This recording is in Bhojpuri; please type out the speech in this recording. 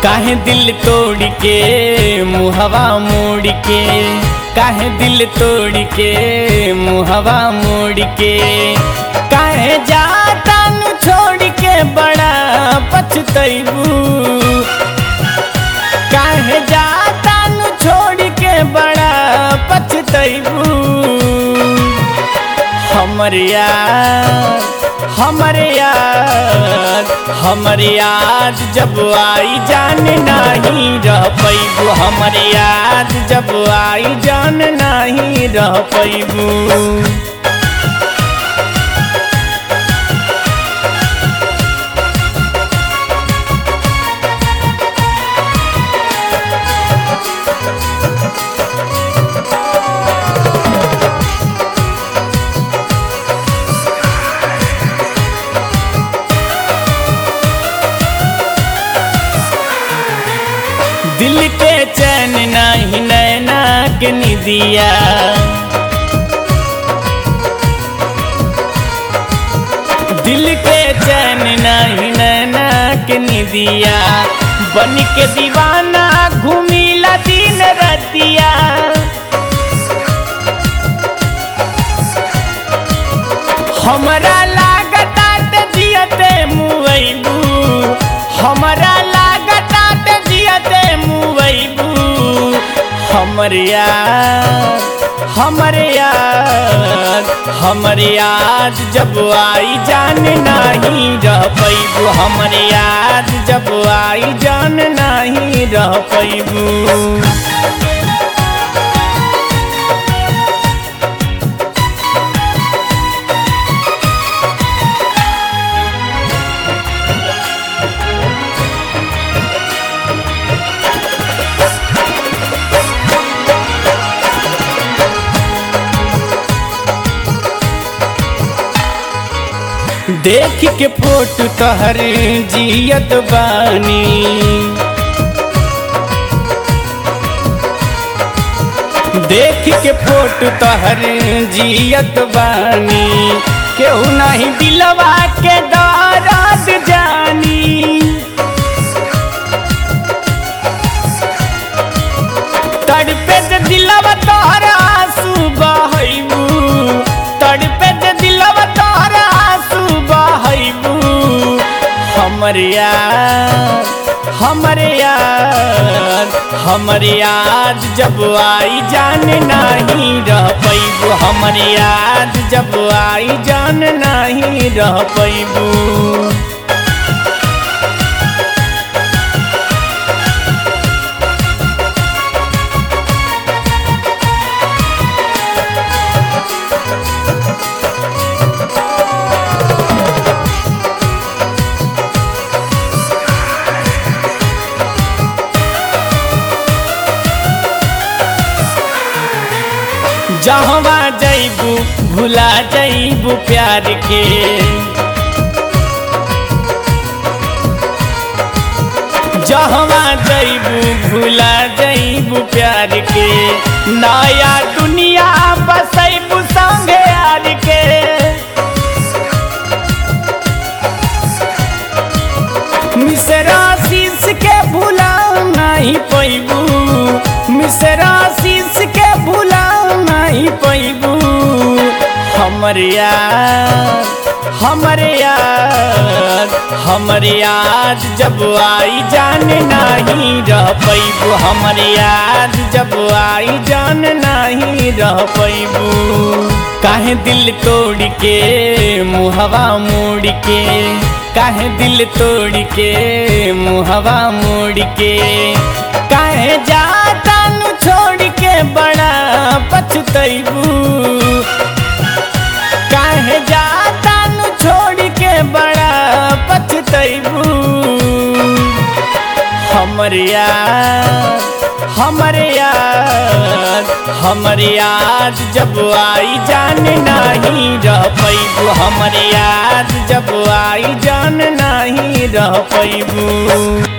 काहे दिल तोड़ के मुहवा मोड़ के, काहे दिल तोड़ के मुहवा मोड़ के, काहे जाता नु छोड़ के बड़ा पछतैबू, काहे जाता नु छोड़ के बड़ा पछतैबू। हमर यार हमर याद हमर याद जब आई जान नहीं रह पैबू, हमर याद जब आई जान नहीं रह पैबू। दिल के चैन नहीं नैना के निदिया, दिल के चैन नहीं नैना के निदिया, बन के दीवाना घूमिला दिन रतिया। हमरा लागता ते जियते मुइबू, हमरा लागता ते जियते मुइबू। हमर याद हमर याद हमर याद जब आई जान नहीं रह पैबू, हमर याद जब आई जान नहीं रह पैबू। देख के फोटो तोहर जियत बानी, देख के फोटो तोहर जियत बानी, केहू नहीं दिलवा के दर्द जानी। तड़पे जे दिलवा तोहर आंसू बहैबू, तड़पे जे दिलवा तोहर आंसू बहैबू। हमर याद हमर याद हमर याद जब आई जान नहीं रह पैबू, हमर याद जब आई जान नहीं रह पैबू। जहवा जैबू भुला जैबू प्यार के, जहवा जैबू भुला जैबू प्यार के, नया दुनिया बसैबू संगे यार के। मिसरा शीश के भुला नहीं पैबू, मिसरा शीश के भुला नहीं पैबू। हमर याद हमर याद हमर याद जब आई जान नहीं रह पैबू, हमर याद जब आई जान नहीं रह पैबू। काहे दिल तोड़ के मुहवा मोड़ के, काहे दिल तोड़ के मुहवा मोड़ के, काहे जाता नु छोड़ के बड़ा पछतैबू, काहे जाता नु छोड़ के बड़ा पछतैबू। हमर याद हमर याद हमर याद जब आई जान नहीं रह पैबू, हमर याद जब आई जान नहीं रह पैबू।